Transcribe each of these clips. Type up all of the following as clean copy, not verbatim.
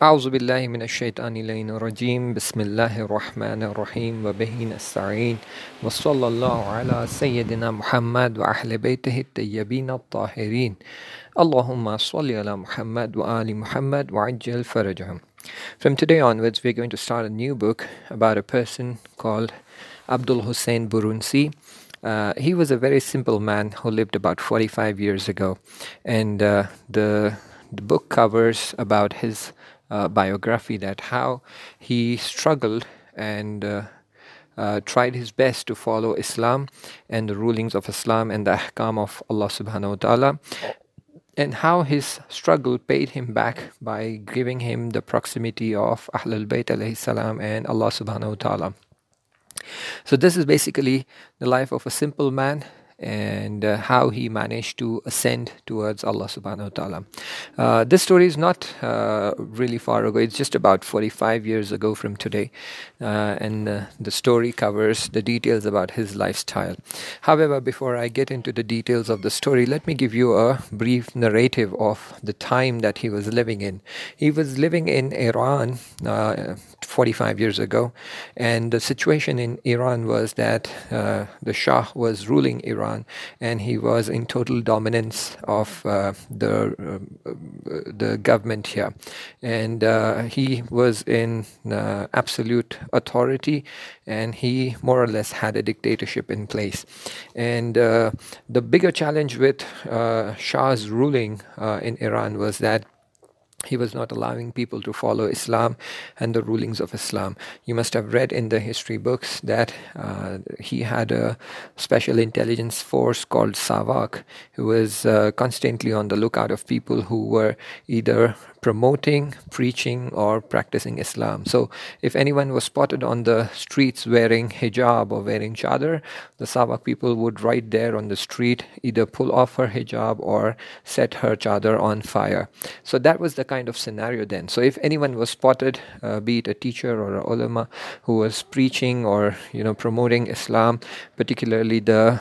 أعوذ بالله من الشيطان اللعين الرجيم بسم الله الرحمن الرحيم وبه نستعين وصلى الله على سيدنا محمد وأهل بيته الطيبين الطاهرين اللهم صل على محمد وآل محمد وعجل فرجهم. From today onwards, we're going to start a new book about a person called Abdul Hussein Burunsi. He was a very simple man who lived about 45 years ago, and the book covers about his biography, that how he struggled and tried his best to follow Islam and the rulings of Islam and the ahkam of Allah subhanahu wa ta'ala, and how his struggle paid him back by giving him the proximity of Ahlul Bayt alayhi salam and Allah subhanahu wa ta'ala. So this is basically the life of a simple man, and how he managed to ascend towards Allah subhanahu wa ta'ala. This story is not really far ago. It's just about 45 years ago from today. And the story covers the details about his lifestyle. However, before I get into the details of the story, let me give you a brief narrative of the time that he was living in. He was living in Iran 45 years ago, and the situation in Iran was that the Shah was ruling Iran, and he was in total dominance of the government here, and he was in absolute authority, and he more or less had a dictatorship in place. And the bigger challenge with Shah's ruling in Iran was that he was not allowing people to follow Islam and the rulings of Islam. You must have read in the history books that he had a special intelligence force called Savak, who was constantly on the lookout of people who were either promoting, preaching, or practicing Islam. So if anyone was spotted on the streets wearing hijab or wearing chadar, the Savak people would right there on the street either pull off her hijab or set her chadar on fire. So that was the kind of scenario then. So if anyone was spotted, be it a teacher or a ulama who was preaching or promoting Islam, particularly the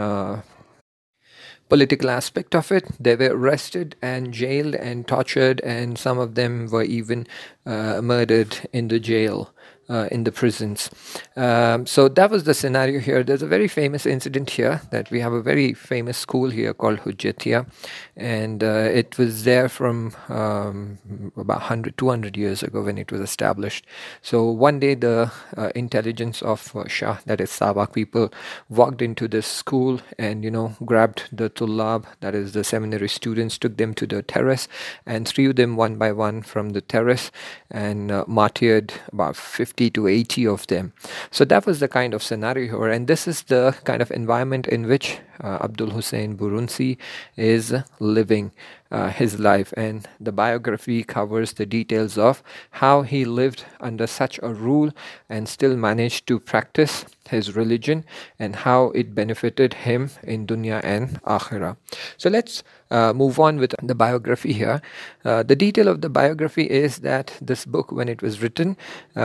political aspect of it, they were arrested and jailed and tortured, and some of them were even murdered in the jail. In the prisons. So that was the scenario here. There's a very famous incident here, that we have a very famous school here called Hujjatiya, and it was there from about 100, 200 years ago when it was established. So one day the intelligence of Shah, that is Sabak people, walked into this school and grabbed the tullab, that is the seminary students, took them to the terrace and threw them one by one from the terrace and martyred about 50 to 80 of them. So that was the kind of scenario here, and this is the kind of environment in which Abdul Hussein Burunsi is living his life, and the biography covers the details of how he lived under such a rule and still managed to practice his religion, and how it benefited him in dunya and akhirah. So let's move on with the biography here. The detail of the biography is that this book, when it was written,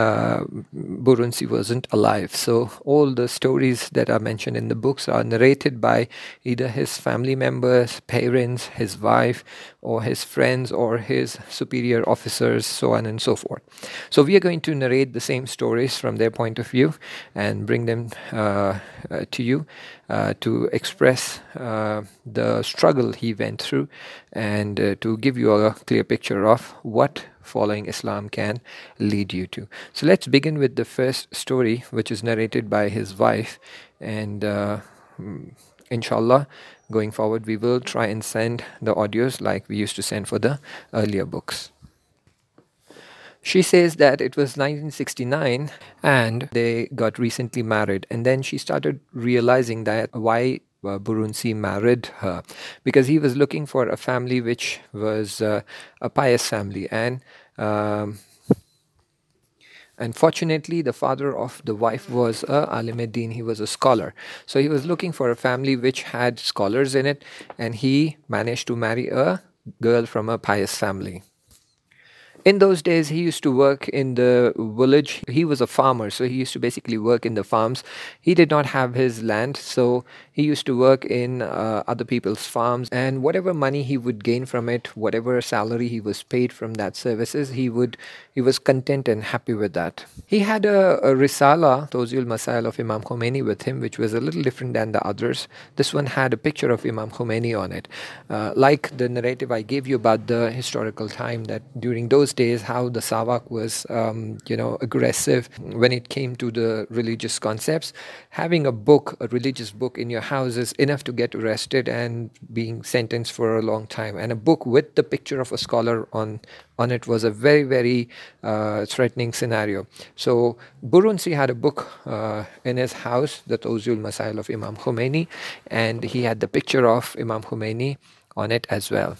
Burunsi wasn't alive. So all the stories that are mentioned in the books are narrated by either his family members, parents, his wife, or his friends, or his superior officers, so on and so forth. So we are going to narrate the same stories from their point of view and bring them to you to express the struggle he went through, and to give you a clear picture of what following Islam can lead you to. So let's begin with the first story, which is narrated by his wife, and inshallah, going forward, we will try and send the audios like we used to send for the earlier books. She says that it was 1969 and they got recently married, and then she started realizing that why Burunsi married her, because he was looking for a family which was a pious family, and unfortunately, the father of the wife was a alim-e-din, he was a scholar. So he was looking for a family which had scholars in it, and he managed to marry a girl from a pious family. In those days, he used to work in the village. He was a farmer, so he used to basically work in the farms. He did not have his land, so he used to work in other people's farms. And whatever money he would gain from it, whatever salary he was paid from that services, he was content and happy with that. He had a risala, Tawziul Masail of Imam Khomeini, with him, which was a little different than the others. This one had a picture of Imam Khomeini on it. Like the narrative I gave you about the historical time, that during those days how the Savak was aggressive when it came to the religious concepts. Having a religious book in your house is enough to get arrested and being sentenced for a long time. And a book with the picture of a scholar on it was a very, very threatening scenario. So Burunsi had a book in his house, the Tawziul Masail of Imam Khomeini, and he had the picture of Imam Khomeini on it as well.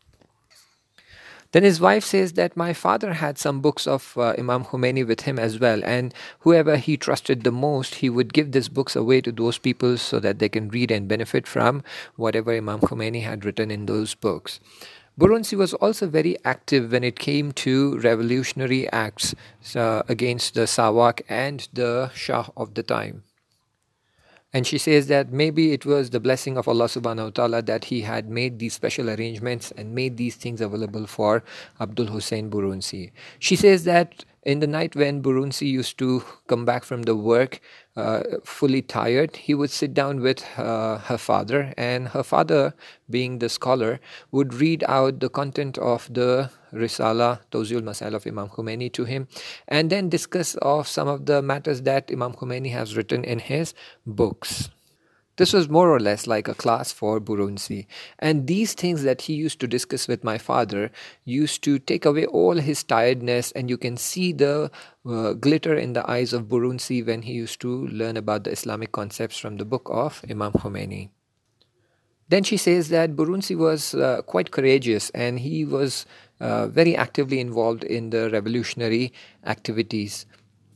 Then his wife says that my father had some books of Imam Khomeini with him as well, and whoever he trusted the most, he would give these books away to those people so that they can read and benefit from whatever Imam Khomeini had written in those books. Burunsi was also very active when it came to revolutionary acts against the Sawak and the Shah of the time. And she says that maybe it was the blessing of Allah subhanahu wa ta'ala that he had made these special arrangements and made these things available for Abdul Hussein Burunsi. She says that in the night when Burunsi used to come back from the work fully tired, he would sit down with her father, and her father, being the scholar, would read out the content of the Risala, Tawziul Masail of Imam Khomeini to him, and then discuss of some of the matters that Imam Khomeini has written in his books. This was more or less like a class for Burunsi. And these things that he used to discuss with my father used to take away all his tiredness, and you can see the glitter in the eyes of Burunsi when he used to learn about the Islamic concepts from the book of Imam Khomeini. Then she says that Burunsi was quite courageous, and he was very actively involved in the revolutionary activities.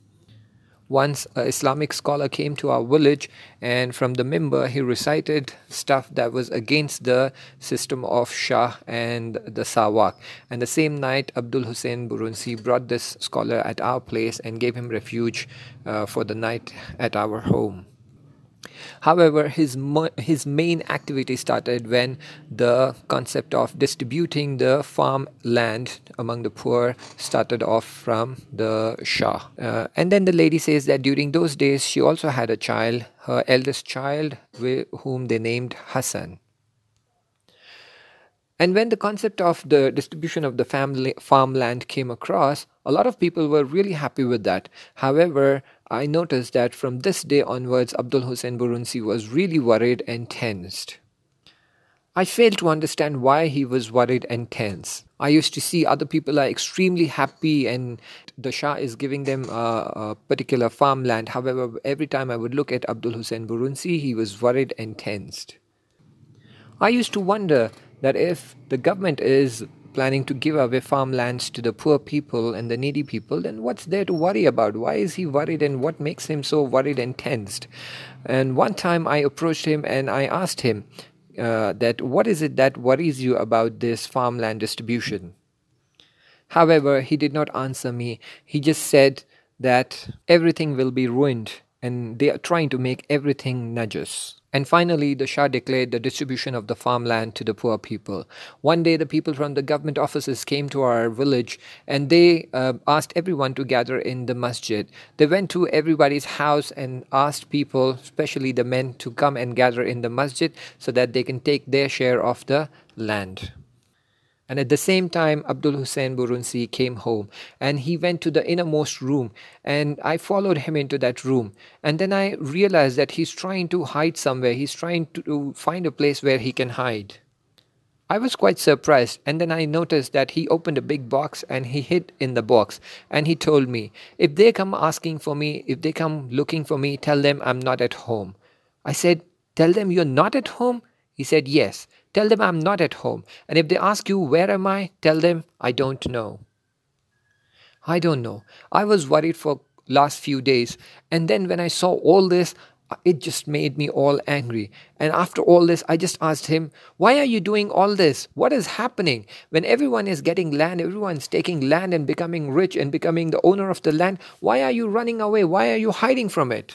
Once an Islamic scholar came to our village, and from the mimbar he recited stuff that was against the system of Shah and the Sawak. And the same night, Abdul Hussein Burunsi brought this scholar at our place and gave him refuge for the night at our home. However, his main activity started when the concept of distributing the farm land among the poor started off from the Shah. And then the lady says that during those days she also had a child, her eldest child, whom they named Hassan. And when the concept of the distribution of the farmland came across, a lot of people were really happy with that. However, I noticed that from this day onwards, Abdul Hussein Burunsi was really worried and tensed. I failed to understand why he was worried and tense. I used to see other people are extremely happy and the Shah is giving them a particular farmland. However, every time I would look at Abdul Hussein Burunsi, he was worried and tensed. I used to wonder that if the government is planning to give away farmlands to the poor people and the needy people, then what's there to worry about? Why is he worried, and what makes him so worried and tensed? And one time I approached him and I asked him that what is it that worries you about this farmland distribution? However, he did not answer me. He just said that everything will be ruined and they are trying to make everything najas. And finally, the Shah declared the distribution of the farmland to the poor people. One day, the people from the government offices came to our village and they asked everyone to gather in the masjid. They went to everybody's house and asked people, especially the men, to come and gather in the masjid so that they can take their share of the land. And at the same time, Abdul Hussein Burunsi came home and he went to the innermost room, and I followed him into that room. And then I realized that he's trying to hide somewhere. He's trying to find a place where he can hide. I was quite surprised, and then I noticed that he opened a big box and he hid in the box, and he told me, if they come asking for me, if they come looking for me, tell them I'm not at home. I said, tell them you're not at home? He said, yes. Tell them I'm not at home. And if they ask you, where am I? Tell them, I don't know. I don't know. I was worried for last few days. And then when I saw all this, It just made me all angry. And after all this, I just asked him, why are you doing all this? What is happening? When everyone is getting land, everyone's taking land and becoming rich and becoming the owner of the land, why are you running away? Why are you hiding from it?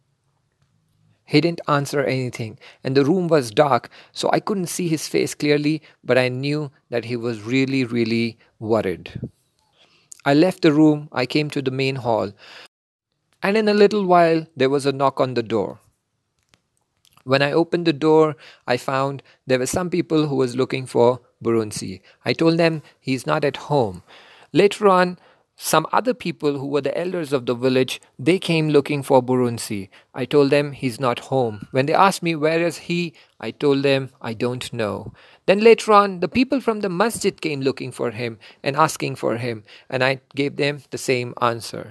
He didn't answer anything, and the room was dark, so I couldn't see his face clearly, but I knew that he was really, really worried. I left the room, I came to the main hall, and in a little while there was a knock on the door. When I opened the door, I found there were some people who was looking for Burunsi. I told them he's not at home. Later on, some other people who were the elders of the village, they came looking for Burunsi. I told them he's not home. When they asked me where is he, I told them I don't know. Then later on, the people from the masjid came looking for him and asking for him, and I gave them the same answer.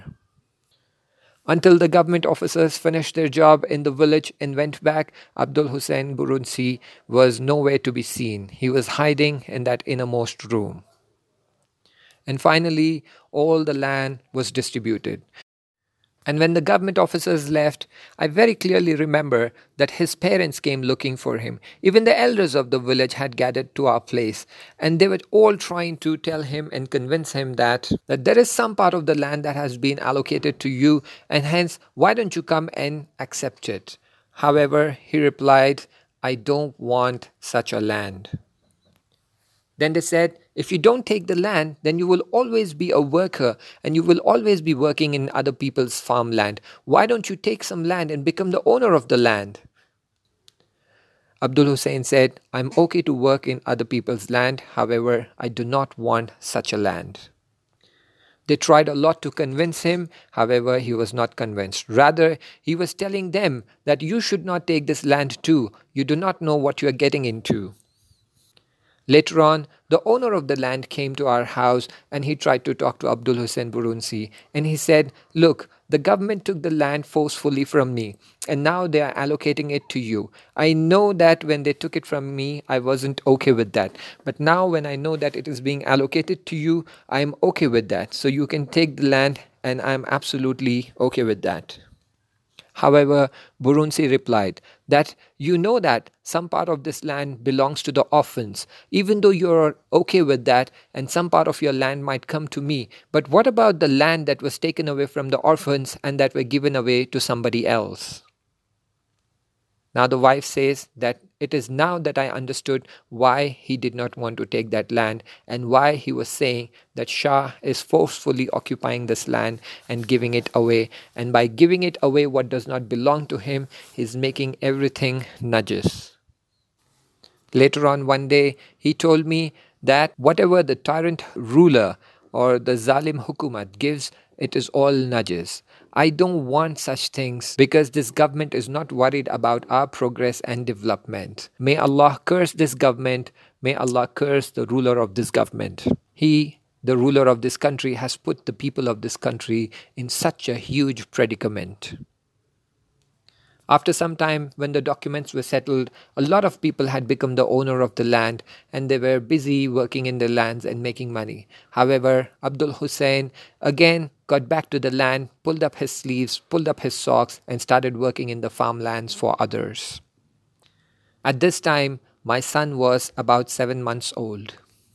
Until the government officers finished their job in the village and went back, Abdul Hussein Burunsi was nowhere to be seen. He was hiding in that innermost room. And finally, all the land was distributed. And when the government officers left, I very clearly remember that his parents came looking for him. Even the elders of the village had gathered to our place, and they were all trying to tell him and convince him that there is some part of the land that has been allocated to you, and hence, why don't you come and accept it? However, he replied, I don't want such a land. Then they said, if you don't take the land, then you will always be a worker and you will always be working in other people's farmland. Why don't you take some land and become the owner of the land? Abdul Hussein said, I'm okay to work in other people's land. However, I do not want such a land. They tried a lot to convince him. However, he was not convinced. Rather, he was telling them that you should not take this land too. You do not know what you are getting into. Later on, the owner of the land came to our house and he tried to talk to Abdul Hussein Burunsi. And he said, look, the government took the land forcefully from me and now they are allocating it to you. I know that when they took it from me, I wasn't okay with that. But now when I know that it is being allocated to you, I am okay with that. So you can take the land and I'm absolutely okay with that. However, Burunsi replied that you know that some part of this land belongs to the orphans, even though you're okay with that, and some part of your land might come to me. But what about the land that was taken away from the orphans and that were given away to somebody else? Now the wife says that it is now that I understood why he did not want to take that land and why he was saying that Shah is forcefully occupying this land and giving it away. And by giving it away what does not belong to him, he's making everything najis. Later on one day, he told me that whatever the tyrant ruler or the zalim hukumat gives, it is all najis. I don't want such things because this government is not worried about our progress and development. May Allah curse this government. May Allah curse the ruler of this government. He, the ruler of this country, has put the people of this country in such a huge predicament. After some time, when the documents were settled, a lot of people had become the owner of the land and they were busy working in the lands and making money. However, Abdul Hussein again got back to the land, pulled up his sleeves, pulled up his socks and started working in the farmlands for others. At this time, my son was about 7 months old.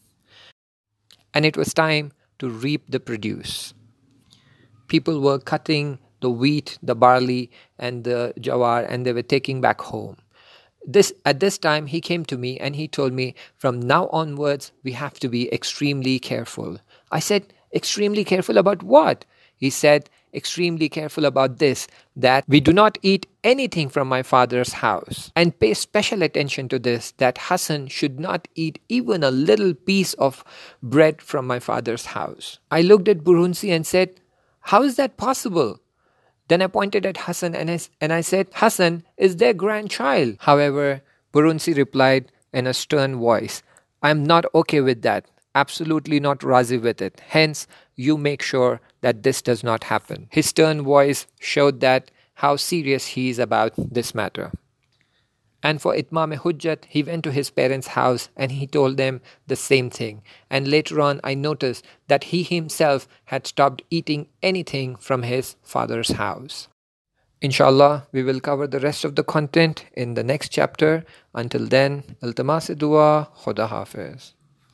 And it was time to reap the produce. People were cutting the wheat, the barley, and the jawar, and they were taking back home. At this time, he came to me and he told me, from now onwards, we have to be extremely careful. I said, extremely careful about what? He said, extremely careful about this, that we do not eat anything from my father's house. And pay special attention to this, that Hassan should not eat even a little piece of bread from my father's house. I looked at Burunsi and said, how is that possible? Then I pointed at Hassan and I said, Hassan is their grandchild. However, Burunsi replied in a stern voice, I am not okay with that. Absolutely not razi with it. Hence, you make sure that this does not happen. His stern voice showed that how serious he is about this matter. And for Itmam-e-Hujjat, he went to his parents' house and he told them the same thing. And later on, I noticed that he himself had stopped eating anything from his father's house. Inshallah, we will cover the rest of the content in the next chapter. Until then, iltimas dua, Khuda Hafiz.